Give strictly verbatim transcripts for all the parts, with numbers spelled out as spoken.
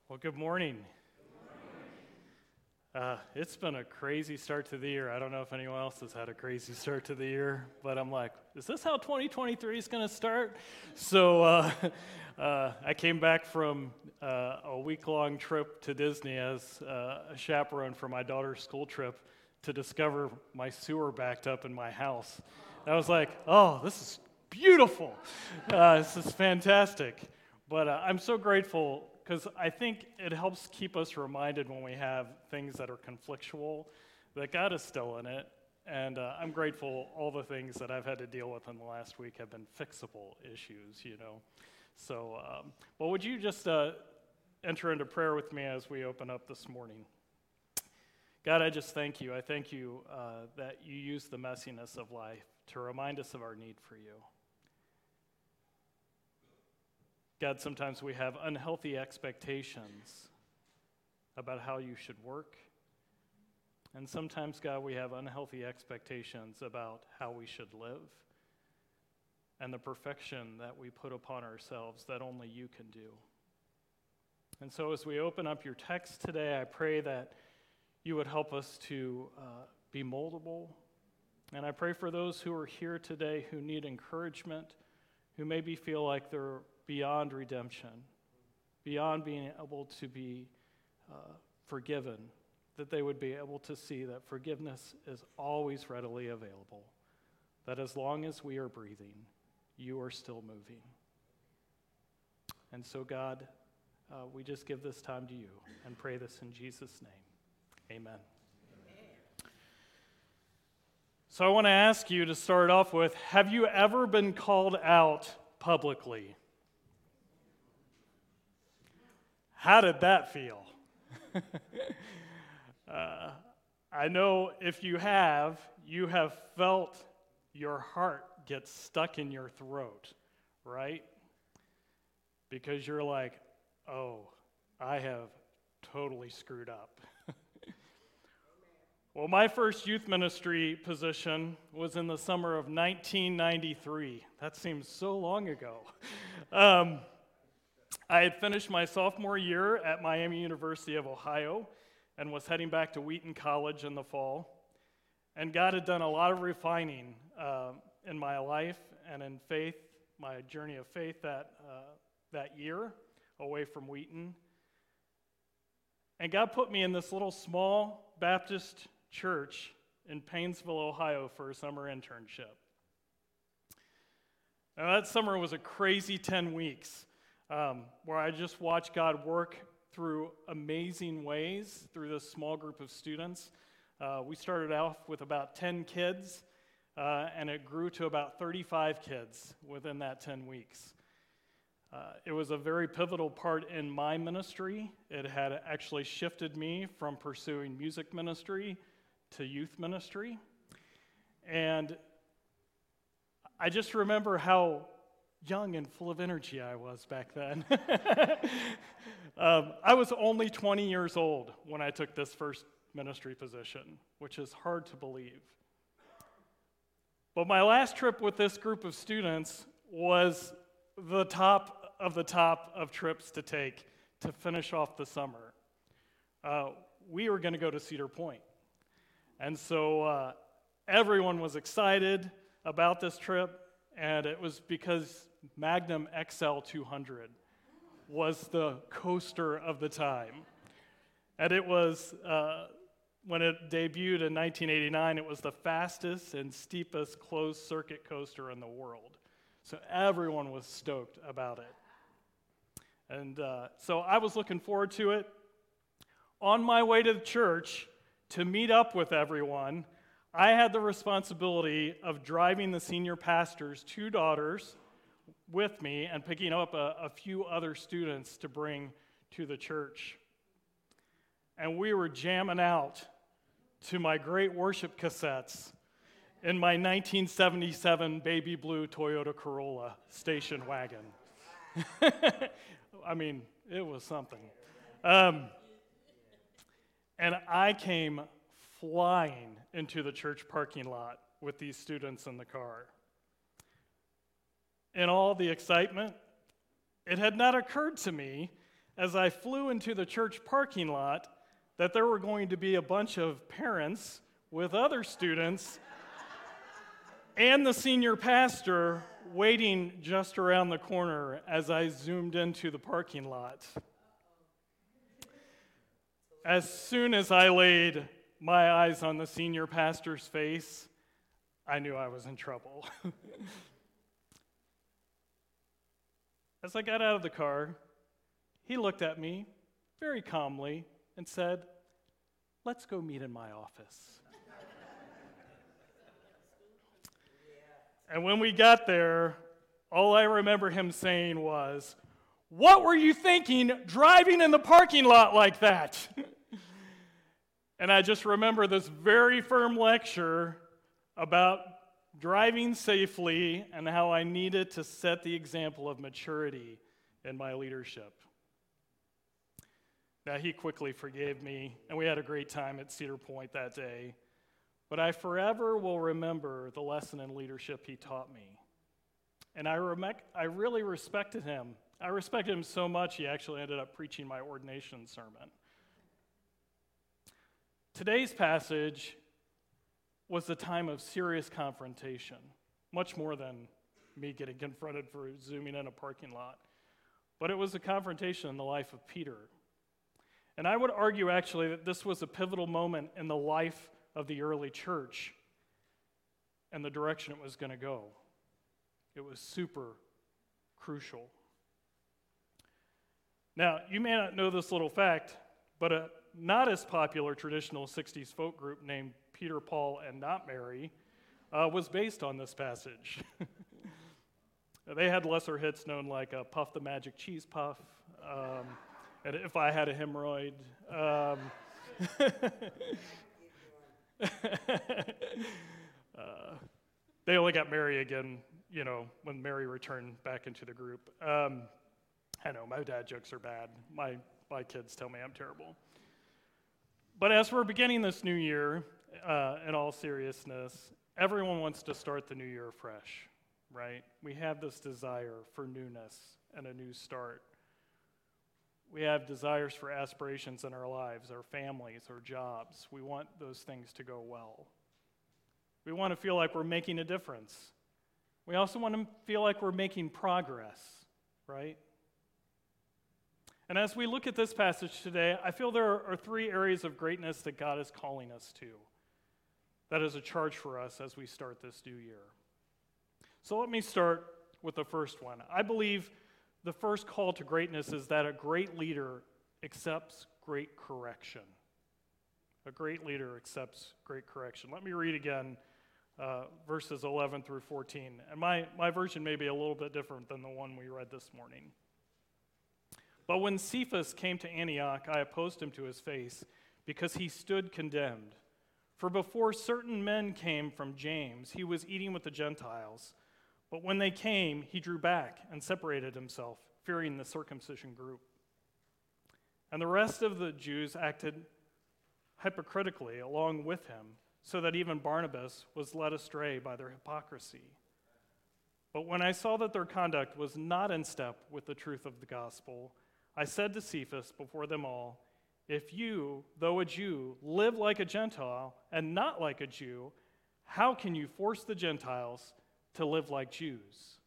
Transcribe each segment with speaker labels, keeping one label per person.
Speaker 1: Well, good morning. Uh, it's been a crazy start to the year. I don't know if anyone else has had a crazy start to the year, but I'm like, is this how twenty twenty-three is going to start? So uh, uh, I came back from uh, a week-long trip to Disney as uh, a chaperone for my daughter's school trip to discover my sewer backed up in my house. I was like, oh, this is beautiful. Uh, this is fantastic. But uh, I'm so grateful because I think it helps keep us reminded when we have things that are conflictual that God is still in it. And uh, I'm grateful all the things that I've had to deal with in the last week have been fixable issues, you know. So, um, well, would you just uh, enter into prayer with me as we open up this morning? God, I just thank you. I thank you uh, that you use the messiness of life to remind us of our need for you. God, sometimes we have unhealthy expectations about how you should work. And sometimes, God, we have unhealthy expectations about how we should live and the perfection that we put upon ourselves that only you can do. And so as we open up your text today, I pray that you would help us to uh, be moldable. And I pray for those who are here today who need encouragement, who maybe feel like they're beyond redemption, beyond being able to be uh, forgiven, that they would be able to see that forgiveness is always readily available, that as long as we are breathing, you are still moving. And so, God, uh, we just give this time to you and pray this in Jesus' name. Amen. So I want to ask you to start off with, have you ever been called out publicly? How did that feel? uh, I know if you have, you have felt your heart get stuck in your throat, right? Because you're like, oh, I have totally screwed up. Well, my first youth ministry position was in the summer of nineteen ninety-three. That seems so long ago. Um, I had finished my sophomore year at Miami University of Ohio and was heading back to Wheaton College in the fall. And God had done a lot of refining uh, in my life and in faith, my journey of faith that, uh, that year away from Wheaton. And God put me in this little small Baptist church in Painesville, Ohio for a summer internship. Now that summer was a crazy ten weeks um, where I just watched God work through amazing ways through this small group of students. Uh, we started off with about ten kids, uh, and it grew to about thirty-five kids within that ten weeks. Uh, it was a very pivotal part in my ministry. It had actually shifted me from pursuing music ministry to youth ministry. And I just remember how young and full of energy I was back then. um, I was only twenty years old when I took this first ministry position, which is hard to believe. But my last trip with this group of students was the top of the top of trips to take to finish off the summer. Uh, we were going to go to Cedar Point. And so uh, everyone was excited about this trip, and it was because Magnum X L two hundred was the coaster of the time. And it was, uh, when it debuted in nineteen eighty-nine, it was the fastest and steepest closed circuit coaster in the world. So everyone was stoked about it. And uh, so I was looking forward to it. On my way to the church to meet up with everyone, I had the responsibility of driving the senior pastor's two daughters with me and picking up a, a few other students to bring to the church. And we were jamming out to my great worship cassettes in my nineteen seventy-seven baby blue Toyota Corolla station wagon. I mean, it was something. Um, and I came flying into the church parking lot with these students in the car. In all the excitement, it had not occurred to me as I flew into the church parking lot that there were going to be a bunch of parents with other students and the senior pastor waiting just around the corner as I zoomed into the parking lot. As soon as I laid my eyes on the senior pastor's face, I knew I was in trouble. As I got out of the car, he looked at me very calmly and said, "Let's go meet in my office." And when we got there, all I remember him saying was, "What were you thinking driving in the parking lot like that?" And I just remember this very firm lecture about driving safely and how I needed to set the example of maturity in my leadership. Now, he quickly forgave me, and we had a great time at Cedar Point that day. But I forever will remember the lesson in leadership he taught me. And I, rem- I really respected him. I respected him so much, he actually ended up preaching my ordination sermon. Today's passage was the time of serious confrontation, much more than me getting confronted for zooming in a parking lot. But it was a confrontation in the life of Peter. And I would argue, actually, that this was a pivotal moment in the life of the early church and the direction it was going to go. It was super crucial. Now, you may not know this little fact, but a not as popular traditional sixties folk group named Peter, Paul, and Not Mary uh, was based on this passage. They had lesser hits known like uh, Puff the Magic Cheese Puff, um, and If I Had a Hemorrhoid. Um, uh, they only got Mary again, you know, when Mary returned back into the group. Um, I know, my dad jokes are bad. My, my kids tell me I'm terrible. But as we're beginning this new year, uh, in all seriousness, everyone wants to start the new year fresh, right? We have this desire for newness and a new start. We have desires for aspirations in our lives, our families, our jobs. We want those things to go well. We want to feel like we're making a difference. We also want to feel like we're making progress, right? And as we look at this passage today, I feel there are three areas of greatness that God is calling us to. That is a charge for us as we start this new year. So let me start with the first one. I believe the first call to greatness is that a great leader accepts great correction. A great leader accepts great correction. Let me read again uh, verses eleven through fourteen. And my, my version may be a little bit different than the one we read this morning. But when Cephas came to Antioch, I opposed him to his face, because he stood condemned. For before certain men came from James, he was eating with the Gentiles. But when they came, he drew back and separated himself, fearing the circumcision group. And the rest of the Jews acted hypocritically along with him, so that even Barnabas was led astray by their hypocrisy. But when I saw that their conduct was not in step with the truth of the gospel, I said to Cephas before them all, "If you, though a Jew, live like a Gentile and not like a Jew, how can you force the Gentiles to live like Jews?"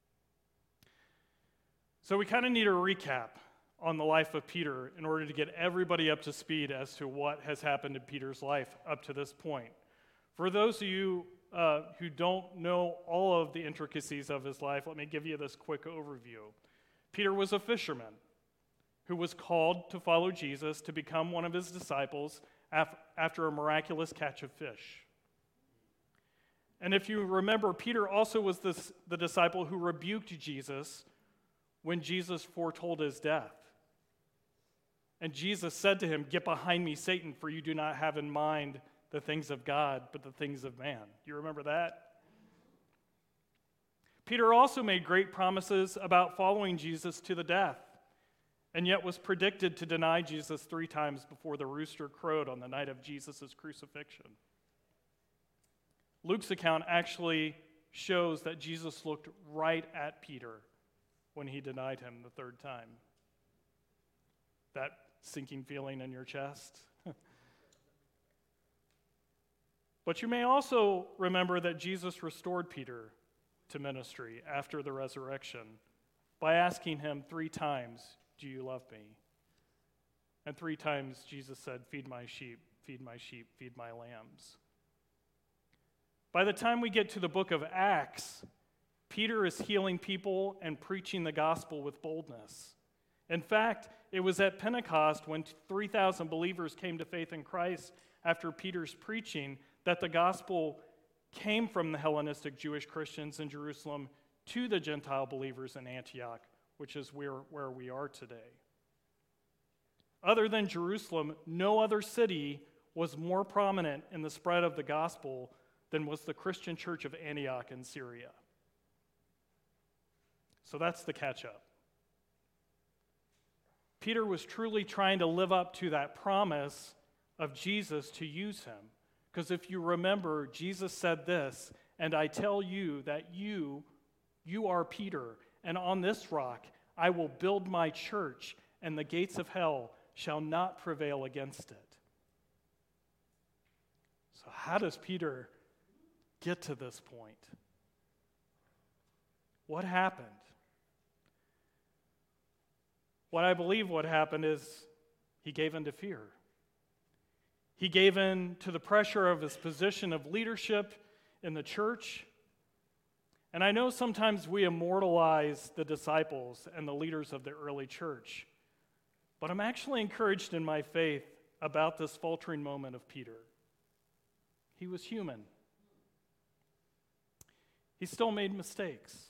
Speaker 1: So we kind of need a recap on the life of Peter in order to get everybody up to speed as to what has happened in Peter's life up to this point. For those of you uh, who don't know all of the intricacies of his life, let me give you this quick overview. Peter was a fisherman who was called to follow Jesus to become one of his disciples af- after a miraculous catch of fish. And if you remember, Peter also was this, the disciple who rebuked Jesus when Jesus foretold his death. And Jesus said to him, "Get behind me, Satan, for you do not have in mind the things of God, but the things of man." Do you remember that? Peter also made great promises about following Jesus to the death, and yet was predicted to deny Jesus three times before the rooster crowed on the night of Jesus' crucifixion. Luke's account actually shows that Jesus looked right at Peter when he denied him the third time. that sinking feeling in your chest. But you may also remember that Jesus restored Peter to ministry after the resurrection by asking him three times, "Do you love me?" And three times Jesus said, "Feed my sheep, feed my sheep, feed my lambs." By the time we get to the book of Acts, Peter is healing people and preaching the gospel with boldness. In fact, it was at Pentecost when three thousand believers came to faith in Christ after Peter's preaching that the gospel came from the Hellenistic Jewish Christians in Jerusalem to the Gentile believers in Antioch, which is where, where we are today. Other than Jerusalem, no other city was more prominent in the spread of the gospel than was the Christian church of Antioch in Syria. So that's the catch-up. Peter was truly trying to live up to that promise of Jesus to use him. Because if you remember, Jesus said this, "And I tell you that you, you are Peter, and on this rock I will build my church, and the gates of hell shall not prevail against it." So how does Peter get to this point? What happened? What I believe what happened is he gave in to fear. He gave in to the pressure of his position of leadership in the church. And I know sometimes we immortalize the disciples and the leaders of the early church, but I'm actually encouraged in my faith about this faltering moment of Peter. He was human. He still made mistakes.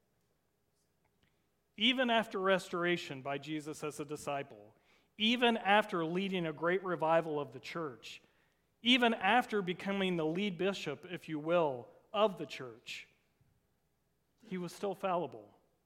Speaker 1: Even after restoration by Jesus as a disciple, even after leading a great revival of the church, even after becoming the lead bishop, if you will, of the church, he was still fallible.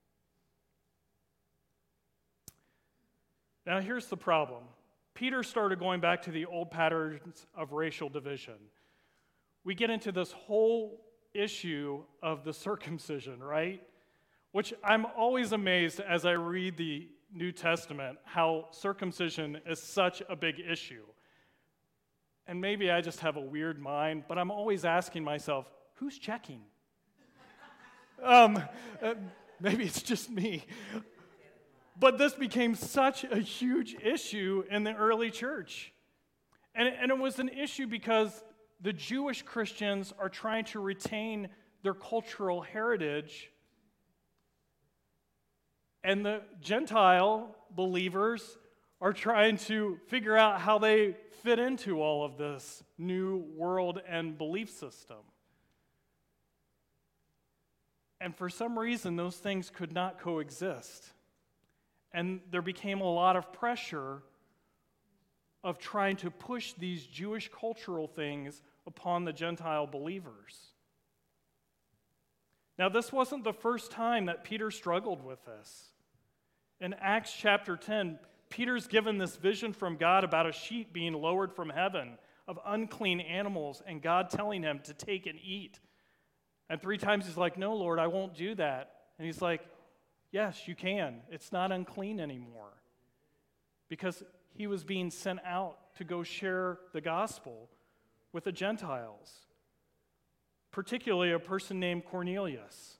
Speaker 1: Now here's the problem. Peter started going back to the old patterns of racial division. We get into this whole issue of the circumcision, right? Which I'm always amazed as I read the New Testament, how circumcision is such a big issue. And maybe I just have a weird mind, but I'm always asking myself, who's checking? um, uh, maybe it's just me. But this became such a huge issue in the early church. And, and it was an issue because the Jewish Christians are trying to retain their cultural heritage, and the Gentile believers are trying to figure out how they fit into all of this new world and belief system. And for some reason, those things could not coexist. And there became a lot of pressure of trying to push these Jewish cultural things upon the Gentile believers. Now, this wasn't the first time that Peter struggled with this. In Acts chapter ten, Peter's given this vision from God about a sheep being lowered from heaven of unclean animals, and God telling him to take and eat. And three times he's like, "No, Lord, I won't do that." And he's like, "Yes, you can. It's not unclean anymore." Because he was being sent out to go share the gospel with the Gentiles, particularly a person named Cornelius.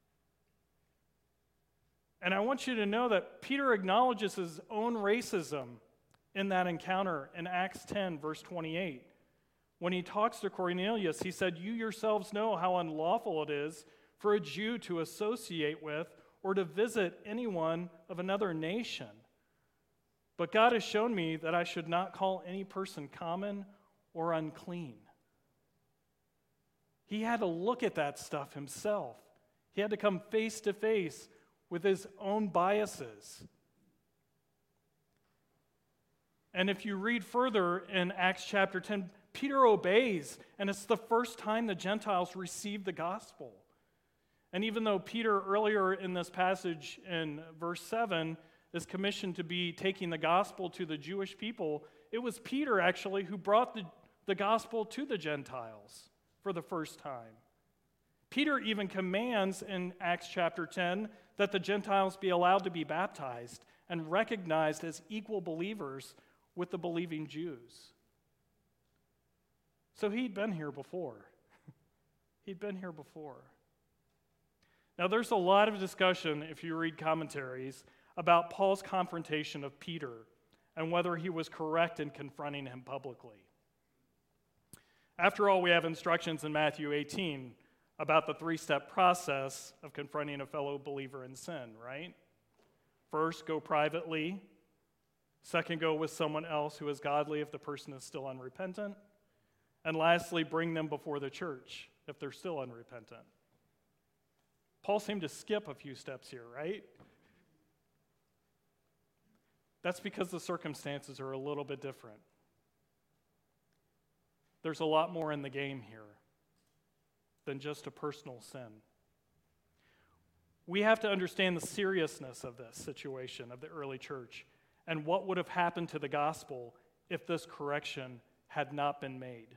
Speaker 1: And I want you to know that Peter acknowledges his own racism in that encounter in Acts ten, verse twenty-eight. When he talks to Cornelius, he said, "You yourselves know how unlawful it is for a Jew to associate with or to visit anyone of another nation. But God has shown me that I should not call any person common or unclean." He had to look at that stuff himself. He had to come face to face with his own biases. And if you read further in Acts chapter ten, Peter obeys, and it's the first time the Gentiles received the gospel. And even though Peter earlier in this passage in verse seven is commissioned to be taking the gospel to the Jewish people, it was Peter actually who brought the, the gospel to the Gentiles for the first time. Peter even commands in Acts chapter ten that the Gentiles be allowed to be baptized, and recognized as equal believers with the believing Jews. So he'd been here before. He'd been here before. Now, there's a lot of discussion, if you read commentaries, about Paul's confrontation of Peter and whether he was correct in confronting him publicly. After all, we have instructions in Matthew eighteen about the three-step process of confronting a fellow believer in sin, right? First, go privately. Second, go with someone else who is godly if the person is still unrepentant. And lastly, bring them before the church if they're still unrepentant. Paul seemed to skip a few steps here, right? That's because the circumstances are a little bit different. There's a lot more in the game here than just a personal sin. We have to understand the seriousness of this situation of the early church and what would have happened to the gospel if this correction had not been made.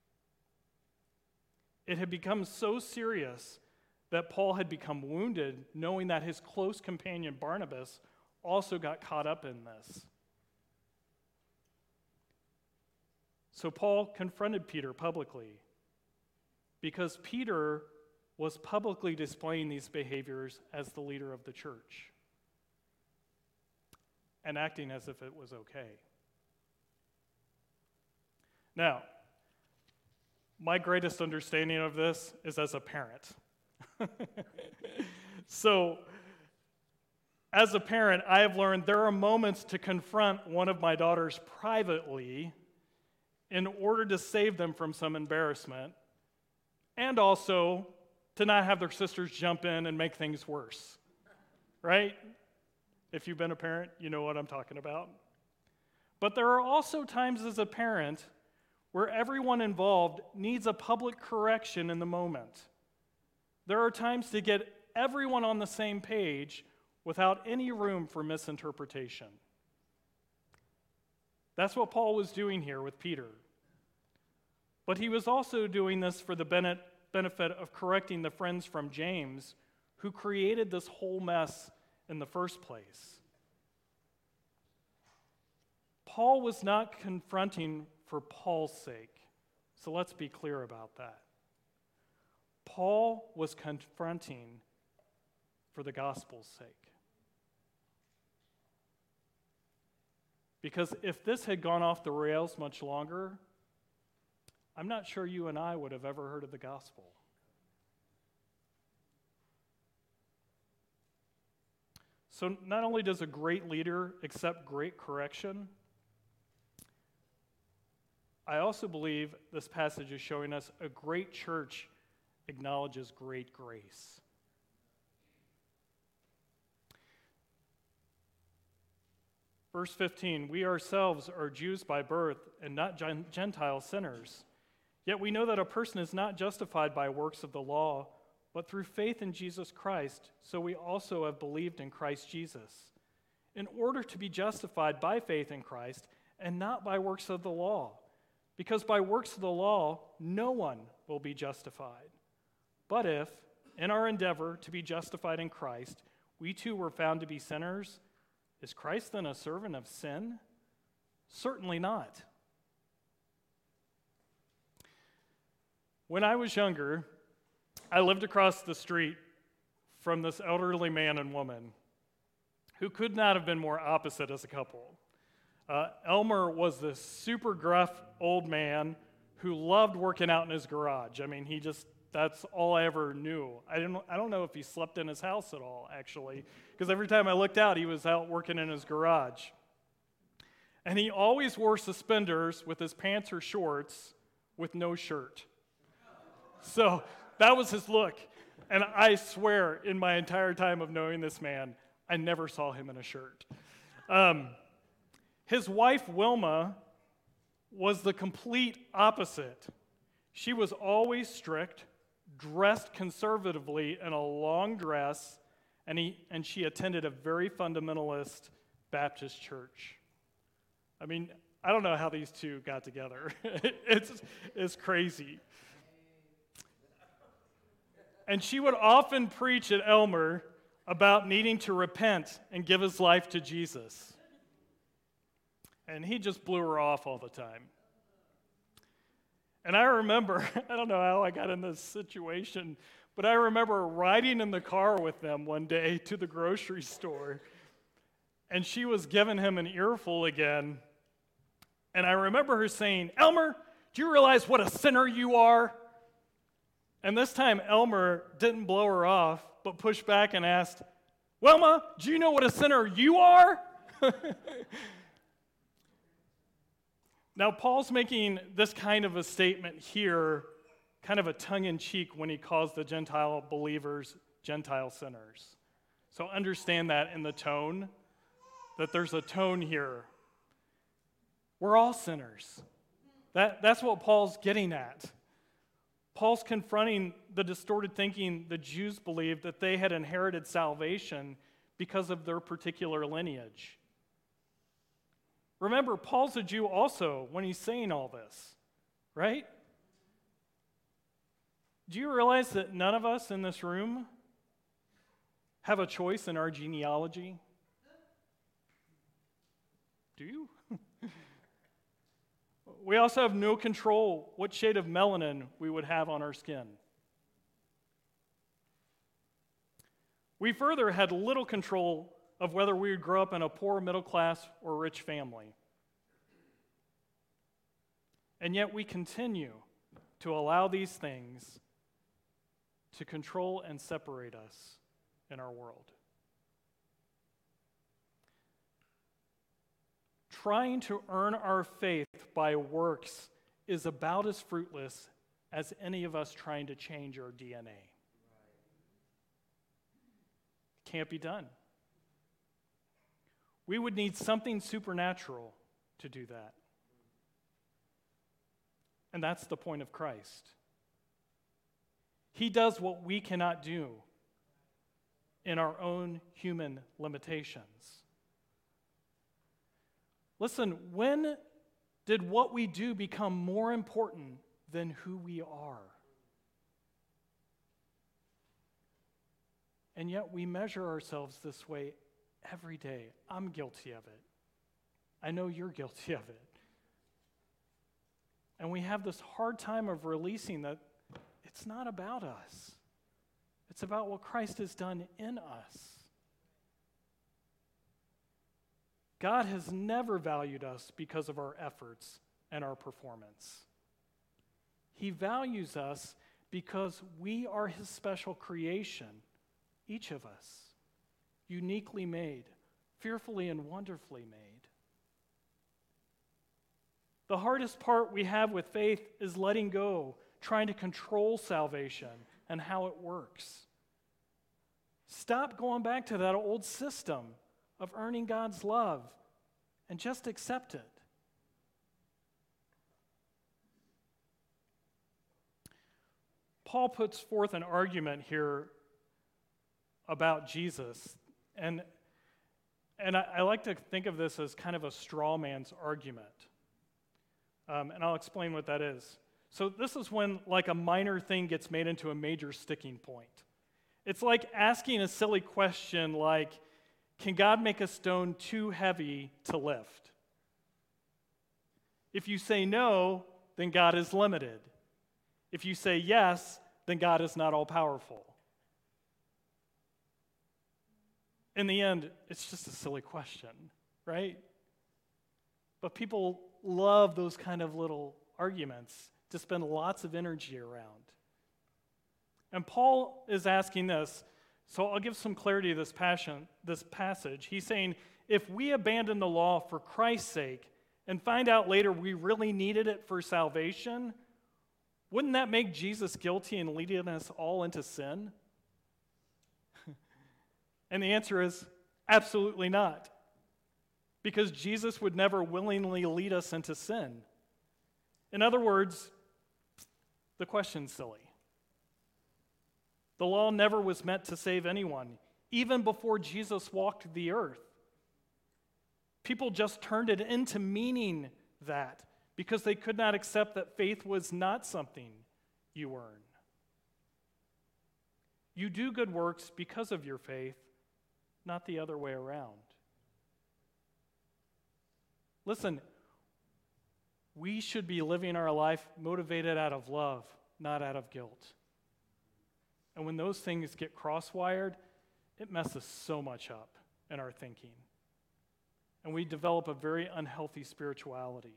Speaker 1: It had become so serious that Paul had become wounded, knowing that his close companion Barnabas also got caught up in this. So Paul confronted Peter publicly because Peter was publicly displaying these behaviors as the leader of the church and acting as if it was okay. Now, my greatest understanding of this is as a parent. So, as a parent, I have learned there are moments to confront one of my daughters privately in order to save them from some embarrassment, and also to not have their sisters jump in and make things worse, right? If you've been a parent, you know what I'm talking about. But there are also times as a parent where everyone involved needs a public correction in the moment. There are times to get everyone on the same page without any room for misinterpretation. That's what Paul was doing here with Peter. But he was also doing this for the benefit of correcting the friends from James who created this whole mess in the first place. Paul was not confronting for Paul's sake, so let's be clear about that. Paul was confronting for the gospel's sake. Because if this had gone off the rails much longer, I'm not sure you and I would have ever heard of the gospel. So not only does a great leader accept great correction, I also believe this passage is showing us a great church acknowledges great grace. Verse fifteen, we ourselves are Jews by birth and not Gentile sinners. Yet we know that a person is not justified by works of the law, but through faith in Jesus Christ, so we also have believed in Christ Jesus, in order to be justified by faith in Christ and not by works of the law. Because by works of the law, no one will be justified. But if, in our endeavor to be justified in Christ, we too were found to be sinners, is Christ then a servant of sin? Certainly not. When I was younger, I lived across the street from this elderly man and woman who could not have been more opposite as a couple. Uh, Elmer was this super gruff old man who loved working out in his garage. I mean, he just, that's all I ever knew. I didn't, I don't know if he slept in his house at all, actually, because every time I looked out, he was out working in his garage. And he always wore suspenders with his pants or shorts with no shirt. So that was his look. And I swear, in my entire time of knowing this man, I never saw him in a shirt. Um, his wife, Wilma, was the complete opposite. She was always strict, dressed conservatively in a long dress, and, he, and she attended a very fundamentalist Baptist church. I mean, I don't know how these two got together. it's, it's crazy. And she would often preach at Elmer about needing to repent and give his life to Jesus. And he just blew her off all the time. And I remember, I don't know how I got in this situation, but I remember riding in the car with them one day to the grocery store, and she was giving him an earful again. And I remember her saying, "Elmer, do you realize what a sinner you are?" And this time, Elmer didn't blow her off, but pushed back and asked, "Wilma, do you know what a sinner you are?" Now, Paul's making this kind of a statement here, kind of a tongue-in-cheek when he calls the Gentile believers Gentile sinners. So understand that in the tone, that there's a tone here. We're all sinners. That, that's what Paul's getting at. Paul's confronting the distorted thinking the Jews believed that they had inherited salvation because of their particular lineage. Remember, Paul's a Jew also when he's saying all this, right? Do you realize that none of us in this room have a choice in our genealogy? Do you? We also have no control what shade of melanin we would have on our skin. We further had little control of whether we would grow up in a poor, middle class, or rich family. And yet we continue to allow these things to control and separate us in our world. Trying to earn our faith by works is about as fruitless as any of us trying to change our D N A. Can't be done. We would need something supernatural to do that. And that's the point of Christ. He does what we cannot do in our own human limitations. Listen, when did what we do become more important than who we are? And yet we measure ourselves this way every day. I'm guilty of it. I know you're guilty of it. And we have this hard time of releasing that it's not about us. It's about what Christ has done in us. God has never valued us because of our efforts and our performance. He values us because we are his special creation, each of us, uniquely made, fearfully and wonderfully made. The hardest part we have with faith is letting go, trying to control salvation and how it works. Stop going back to that old system of earning God's love and just accept it. Paul puts forth an argument here about Jesus, and, and I, I like to think of this as kind of a straw man's argument. Um, and I'll explain what that is. So this is when like a minor thing gets made into a major sticking point. It's like asking a silly question like, can God make a stone too heavy to lift? If you say no, then God is limited. If you say yes, then God is not all-powerful. In the end, it's just a silly question, right? But people love those kind of little arguments to spend lots of energy around. And Paul is asking this, so I'll give some clarity to this passion, this passage. He's saying, if we abandon the law for Christ's sake and find out later we really needed it for salvation, wouldn't that make Jesus guilty and leading us all into sin? And the answer is absolutely not. Because Jesus would never willingly lead us into sin. In other words, the question's silly. The law never was meant to save anyone, even before Jesus walked the earth. People just turned it into meaning that because they could not accept that faith was not something you earn. You do good works because of your faith, not the other way around. Listen, we should be living our life motivated out of love, not out of guilt. And when those things get cross-wired, it messes so much up in our thinking. And we develop a very unhealthy spirituality.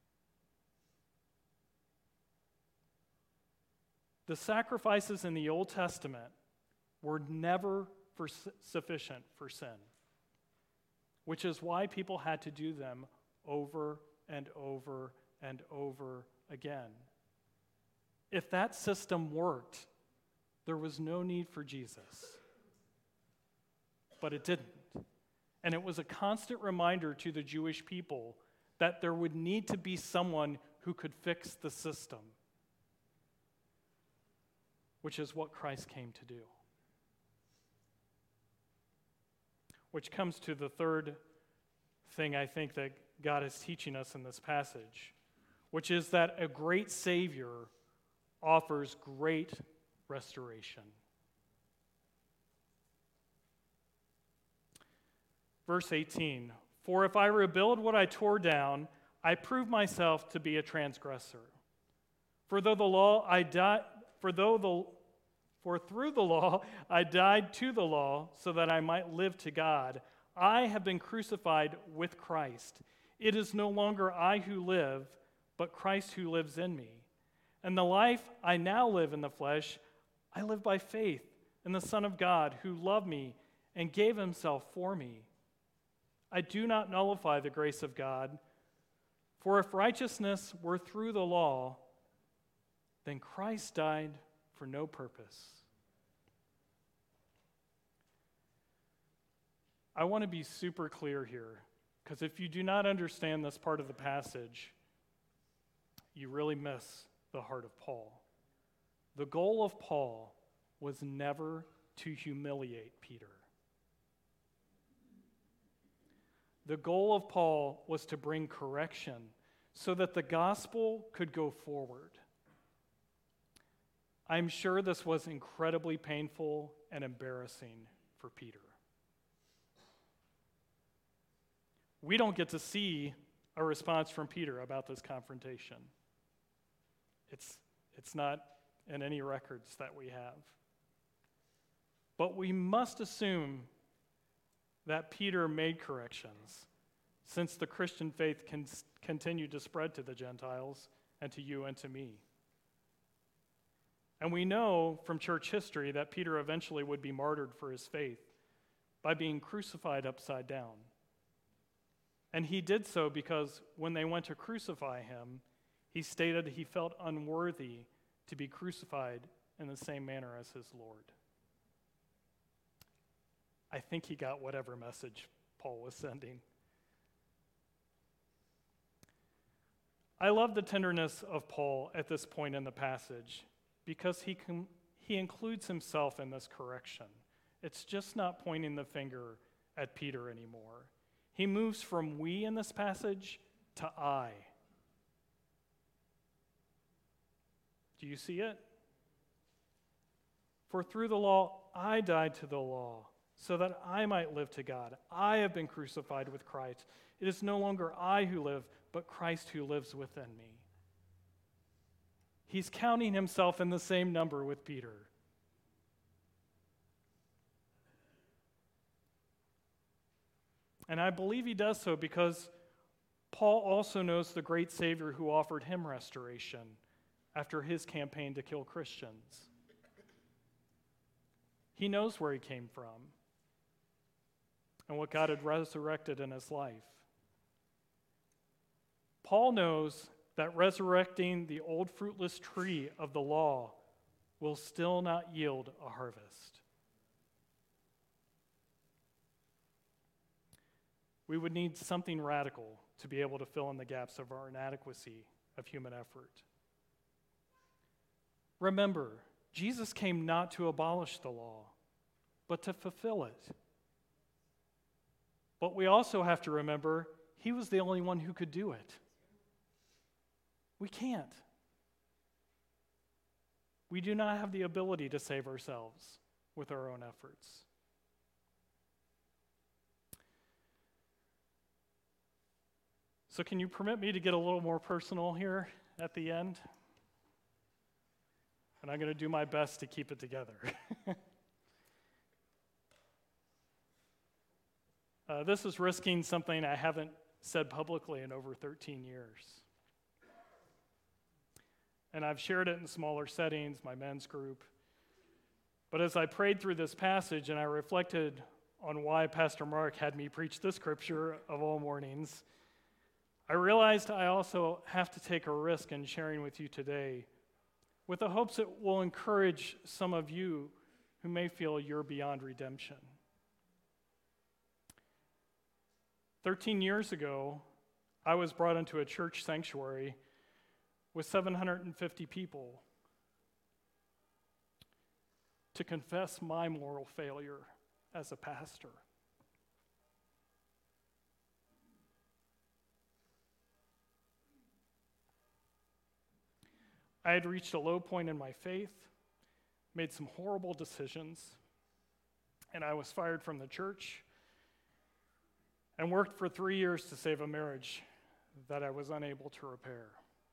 Speaker 1: The sacrifices in the Old Testament were never for sufficient for sin, which is why people had to do them over and over and over again. If that system worked, there was no need for Jesus. But it didn't. And it was a constant reminder to the Jewish people that there would need to be someone who could fix the system, which is what Christ came to do. Which comes to the third thing I think that God is teaching us in this passage, which is that a great Savior offers great restoration. Verse eighteen, for if I rebuild what I tore down, I prove myself to be a transgressor. For though the law I died, for though the for through the law I died to the law so that I might live to God, I have been crucified with Christ. It is no longer I who live, but Christ who lives in me. And the life I now live in the flesh, I live by faith in the Son of God who loved me and gave himself for me. I do not nullify the grace of God, for if righteousness were through the law, then Christ died for no purpose. I want to be super clear here, because if you do not understand this part of the passage, you really miss the heart of Paul. The goal of Paul was never to humiliate Peter. The goal of Paul was to bring correction so that the gospel could go forward. I'm sure this was incredibly painful and embarrassing for Peter. We don't get to see a response from Peter about this confrontation. It's, it's not in any records that we have. But we must assume that Peter made corrections, since the Christian faith can continue to spread to the Gentiles and to you and to me. And we know from church history that Peter eventually would be martyred for his faith by being crucified upside down. And he did so because when they went to crucify him, he stated he felt unworthy to be crucified in the same manner as his Lord. I think he got whatever message Paul was sending. I love the tenderness of Paul at this point in the passage because he com- he includes himself in this correction. It's just not pointing the finger at Peter anymore. He moves from we in this passage to I. Do you see it? For through the law I died to the law, so that I might live to God. I have been crucified with Christ. It is no longer I who live, but Christ who lives within me. He's counting himself in the same number with Peter. And I believe he does so because Paul also knows the great Savior who offered him restoration after his campaign to kill Christians. He knows where he came from and what God had resurrected in his life. Paul knows that resurrecting the old fruitless tree of the law will still not yield a harvest. We would need something radical to be able to fill in the gaps of our inadequacy of human effort. Remember, Jesus came not to abolish the law, but to fulfill it. But we also have to remember, he was the only one who could do it. We can't. We do not have the ability to save ourselves with our own efforts. So can you permit me to get a little more personal here at the end? And I'm going to do my best to keep it together. uh, this is risking something I haven't said publicly in over thirteen years. And I've shared it in smaller settings, my men's group. But as I prayed through this passage and I reflected on why Pastor Mark had me preach this scripture of all mornings, I realized I also have to take a risk in sharing with you today with the hopes it will encourage some of you who may feel you're beyond redemption. Thirteen years ago, I was brought into a church sanctuary with seven hundred fifty people to confess my moral failure as a pastor. I had reached a low point in my faith, made some horrible decisions, and I was fired from the church and worked for three years to save a marriage that I was unable to repair.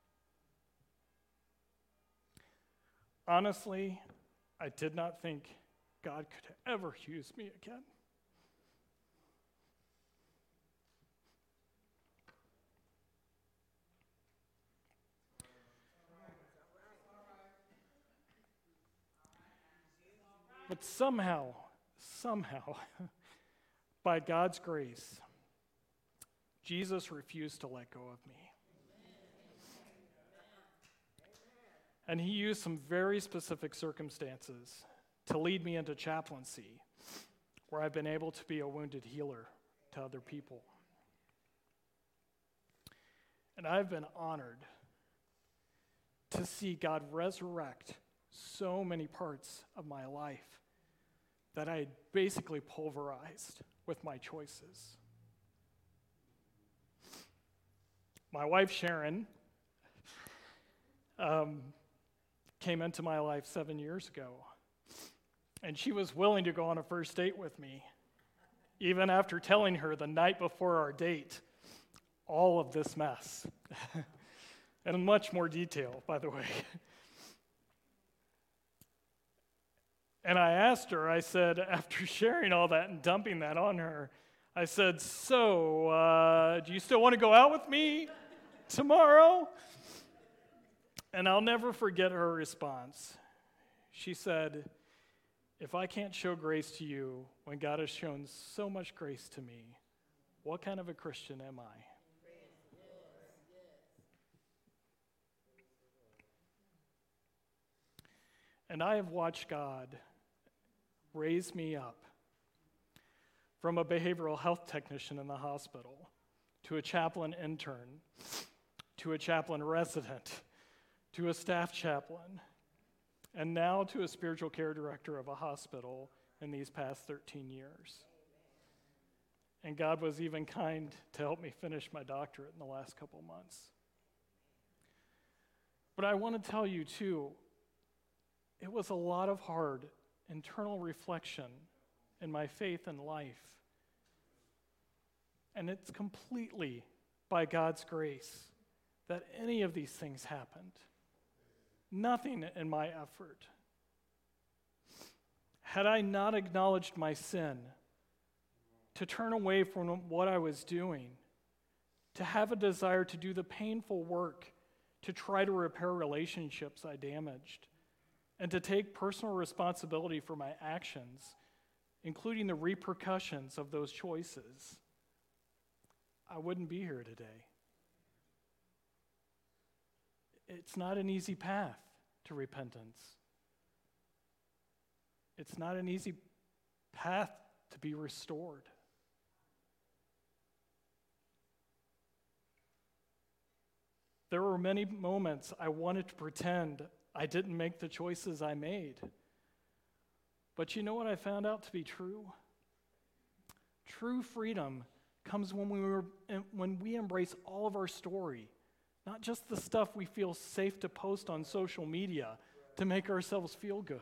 Speaker 1: Honestly, I did not think God could ever use me again. But somehow, somehow, by God's grace, Jesus refused to let go of me. And he used some very specific circumstances to lead me into chaplaincy, where I've been able to be a wounded healer to other people. And I've been honored to see God resurrect so many parts of my life that I had basically pulverized with my choices. My wife, Sharon, um, came into my life seven years ago, and she was willing to go on a first date with me, even after telling her the night before our date all of this mess, and in much more detail, by the way. And I asked her, I said, after sharing all that and dumping that on her, I said, so, uh, do you still want to go out with me tomorrow? And I'll never forget her response. She said, if I can't show grace to you when God has shown so much grace to me, what kind of a Christian am I? And I have watched God raise me up from a behavioral health technician in the hospital to a chaplain intern, to a chaplain resident, to a staff chaplain, and now to a spiritual care director of a hospital in these past thirteen years. And God was even kind to help me finish my doctorate in the last couple months. But I want to tell you, too, it was a lot of hard internal reflection in my faith and life. And it's completely by God's grace that any of these things happened. Nothing in my effort. Had I not acknowledged my sin, to turn away from what I was doing, to have a desire to do the painful work to try to repair relationships I damaged, and to take personal responsibility for my actions, including the repercussions of those choices, I wouldn't be here today. It's not an easy path to repentance. It's not an easy path to be restored. There were many moments I wanted to pretend I didn't make the choices I made. But you know what I found out to be true? True freedom comes when we, were, when we embrace all of our story, not just the stuff we feel safe to post on social media to make ourselves feel good.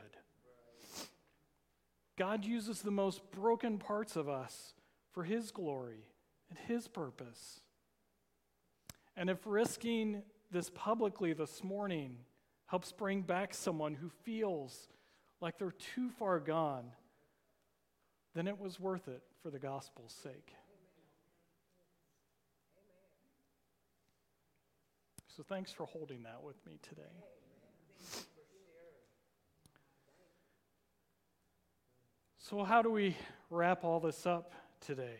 Speaker 1: God uses the most broken parts of us for His glory and His purpose. And if risking this publicly this morning helps bring back someone who feels like they're too far gone, then it was worth it for the gospel's sake. So thanks for holding that with me today. So how do we wrap all this up today?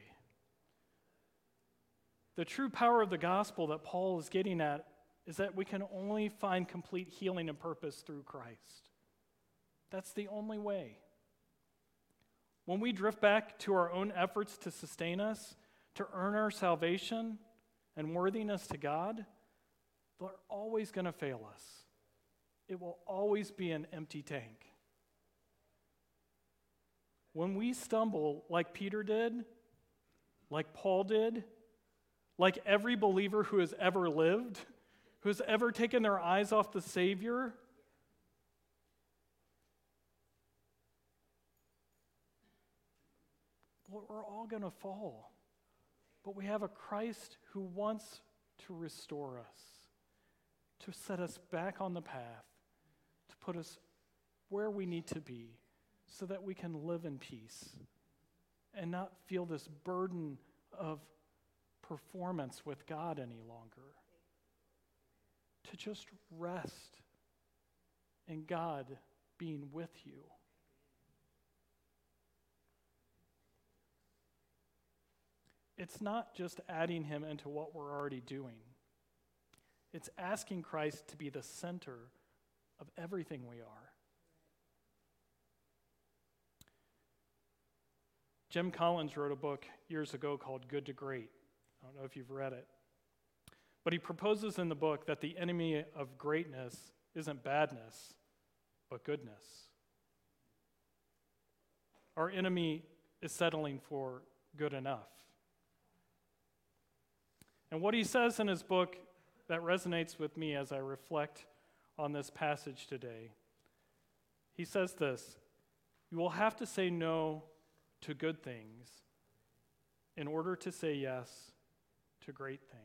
Speaker 1: The true power of the gospel that Paul is getting at is that we can only find complete healing and purpose through Christ. That's the only way. When we drift back to our own efforts to sustain us, to earn our salvation and worthiness to God, they're always going to fail us. It will always be an empty tank. When we stumble like Peter did, like Paul did, like every believer who has ever lived, who has ever taken their eyes off the Savior, well, we're all going to fall. But we have a Christ who wants to restore us, to set us back on the path, to put us where we need to be so that we can live in peace and not feel this burden of performance with God any longer. To just rest in God being with you. It's not just adding him into what we're already doing. It's asking Christ to be the center of everything we are. Jim Collins wrote a book years ago called Good to Great. I don't know if you've read it. But he proposes in the book that the enemy of greatness isn't badness, but goodness. Our enemy is settling for good enough. And what he says in his book that resonates with me as I reflect on this passage today, he says this: you will have to say no to good things in order to say yes to great things.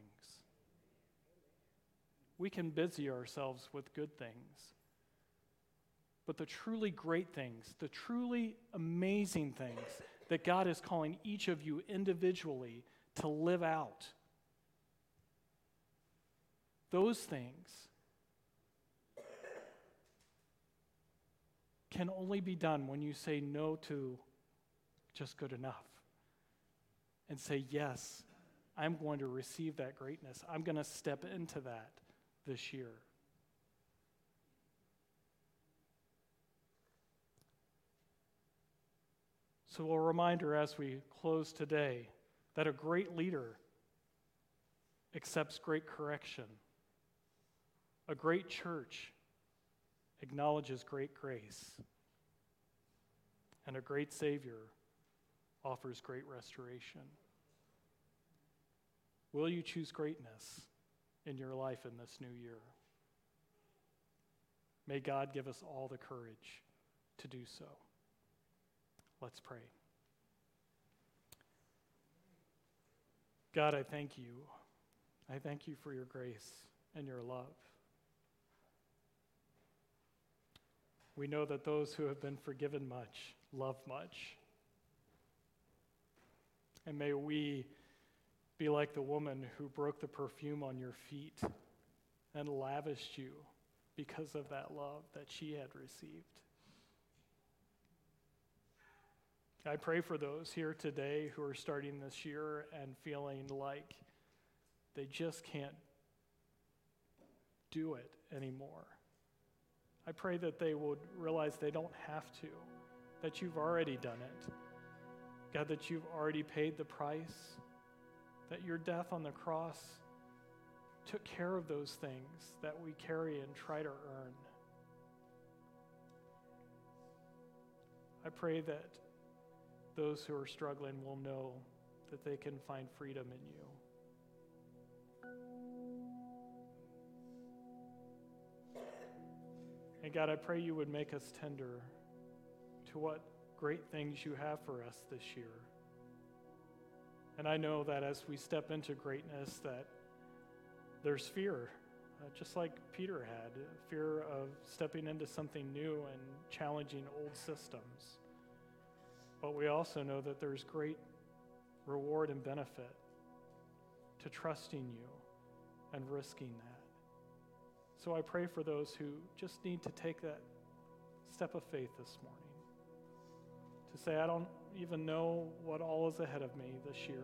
Speaker 1: We can busy ourselves with good things, but the truly great things, the truly amazing things that God is calling each of you individually to live out, those things can only be done when you say no to just good enough and say, yes, I'm going to receive that greatness. I'm going to step into that this year. So a reminder as we close today that a great leader accepts great correction. A great church acknowledges great grace. And a great Savior offers great restoration. Will you choose greatness in your life in this new year? May God give us all the courage to do so. Let's pray. God, I thank you. I thank you for your grace and your love. We know that those who have been forgiven much love much. And may we be like the woman who broke the perfume on your feet and lavished you because of that love that she had received. I pray for those here today who are starting this year and feeling like they just can't do it anymore. I pray that they would realize they don't have to, that you've already done it. God, that you've already paid the price, that your death on the cross took care of those things that we carry and try to earn. I pray that those who are struggling will know that they can find freedom in you. And God, I pray you would make us tender to what great things you have for us this year. And I know that as we step into greatness, that There's fear, uh, just like Peter had, fear of stepping into something new and challenging old systems. But we also know that there's great reward and benefit to trusting you and risking that. So I pray for those who just need to take that step of faith this morning, to say, I don't even know what all is ahead of me this year,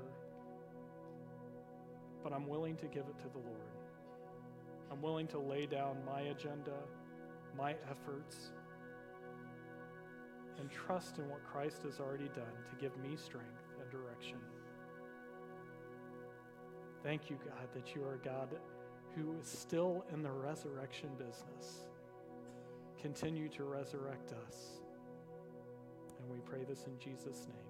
Speaker 1: but I'm willing to give it to the Lord. I'm willing to lay down my agenda, my efforts, and trust in what Christ has already done to give me strength and direction. Thank you, God, that you are a God who is still in the resurrection business. Continue to resurrect us. And we pray this in Jesus' name.